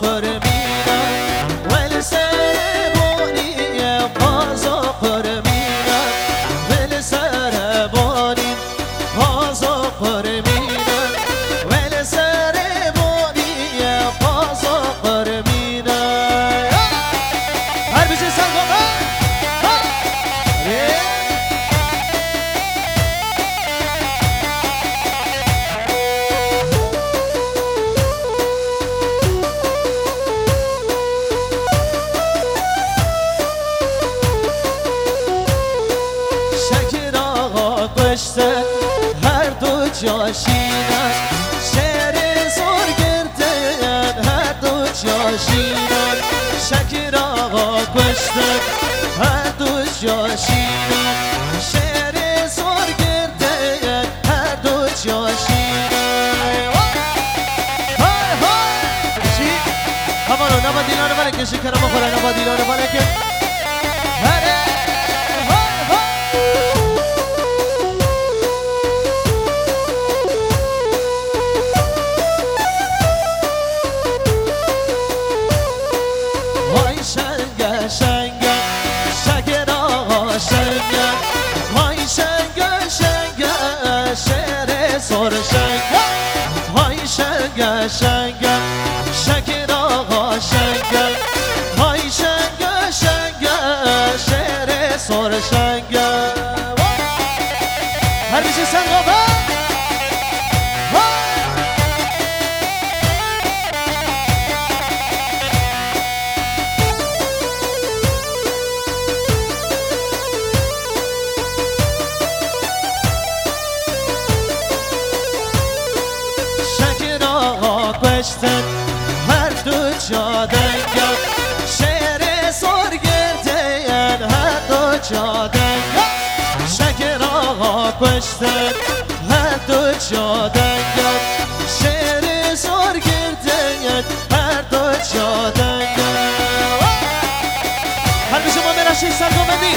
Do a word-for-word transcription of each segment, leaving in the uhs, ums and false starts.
قرمينا والسر بوني غازا قرمينا والسر بوني غازا قرمينا والسر بوني غازا قرمينا هر بيجي سلام هر دو جاشینن شعر زور گردن هر دو جاشینن شکر آقا کشتن هر دو جاشینن شعر زور گردن هر دو جاشینن های های چی؟ همانو نبا دیلانو بله که شکرم خوره نبا دیلانو بله که هره سر شنگه های شنگه شنگه شکر آقا شنگه های شنگه شنگه شعر سر شنگه هر بیشی سنگه هر دو جا دنگم شعر سر گردن هر دو جا دنگم شکر آقا کشتن هر دو جا دنگم شعر سر گردن هر دو جا دنگم هر به شما مرشی سرگومندی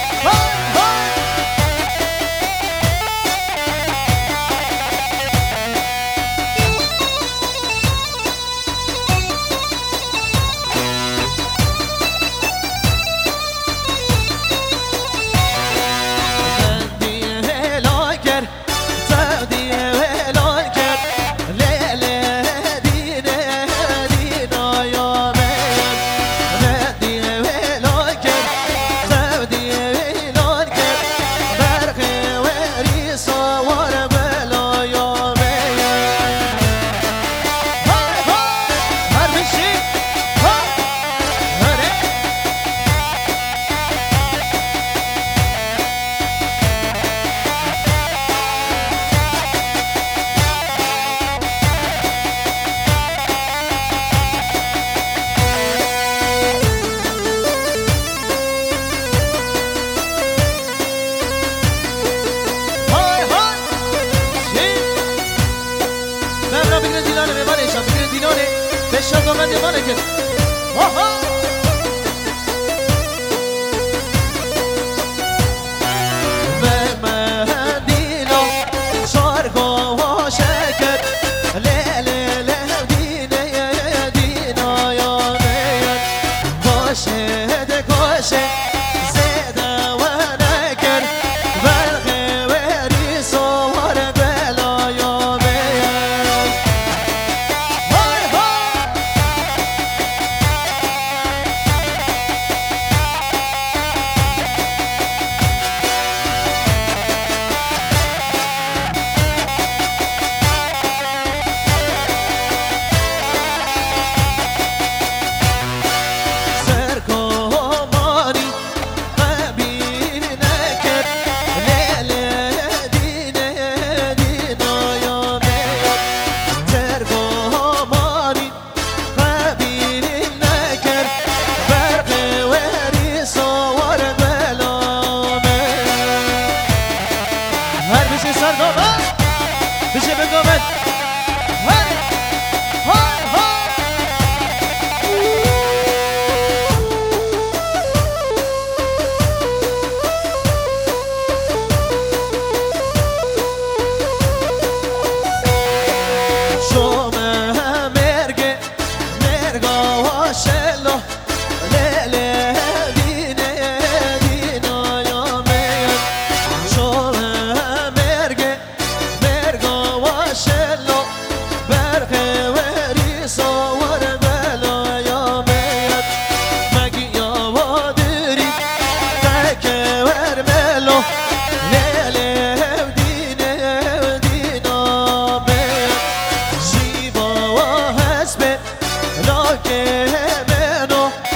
شاگو من دیوانه که آها به من دینا شارگو و شکر لیلی دینه دینا یا نیان باشه ده کاشه زده و نکر برقه و ریسو و بلا یا میان مرگا و شلو لیلی دینه دینا یا مید شله مرگه مرگا و شلو برخه وری سوار بلا یا مید مگی یا و دری تکه ور ملو لیلی دینه دینا مید زیبا و حسبه لاکه منو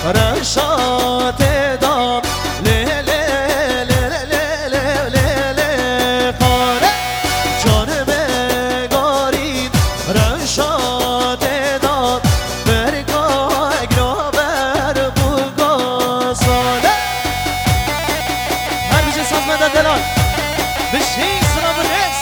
رشاد دام لی لی لی لی لی لی لی خانه جانم گارید رشاد دام برگاه گرابر بوگازانه هر بیشه ساز مدد دلال بشی سلام الرس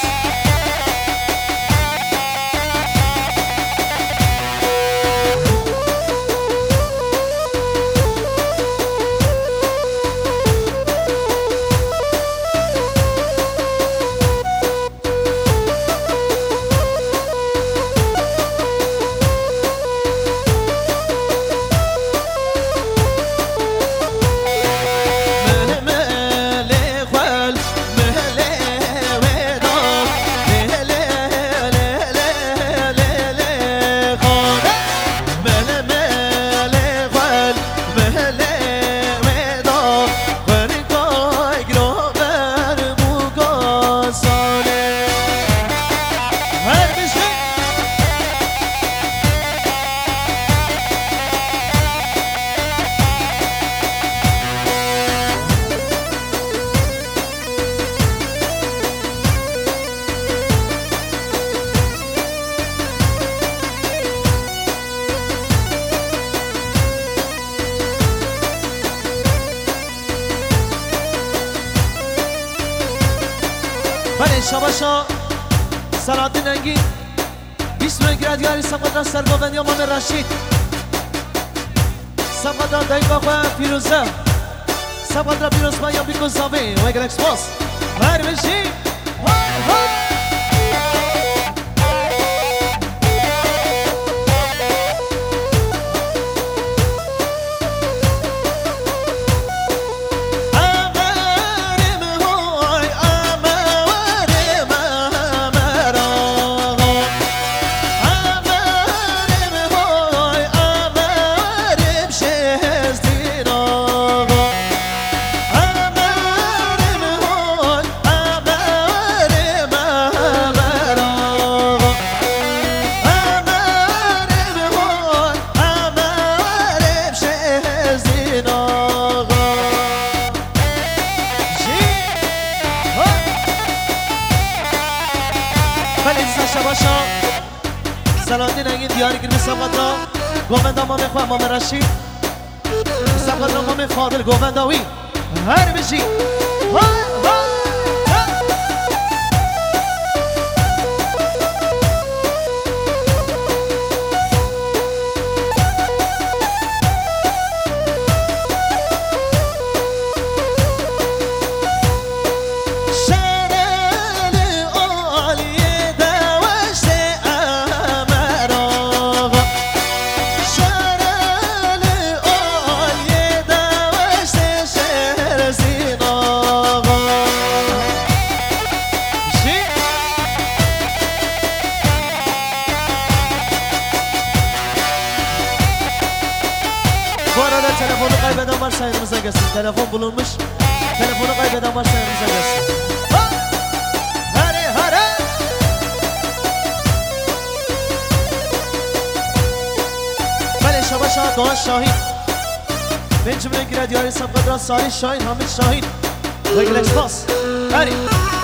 بله شباشا سلامتی ننگی بیست من گردیاری سمقدر سرگاوندی امام رشید سمقدر دنگا خواه فیروزه سمقدر فیروز مایا بیکن زاوی و اگر اکسپاس هر بشی های های شباشا سلامتی نگین دیاری گرمی سبقدرا گومند امام خواه امام رشید سبقدرا امام فاضل گومنداوی هر بشی telefonu kaybeden varsa yanımıza gelsin. Telefon bulunmuş. Telefonu kaybeden varsa yanımıza gelsin. Hadi hadi. Bale Şabaşa Doğan Şahin. Ben cümle girer diyarı Sabgadran Salih Şahin Hamid Şahin. Ve Glex Bas. Hadi.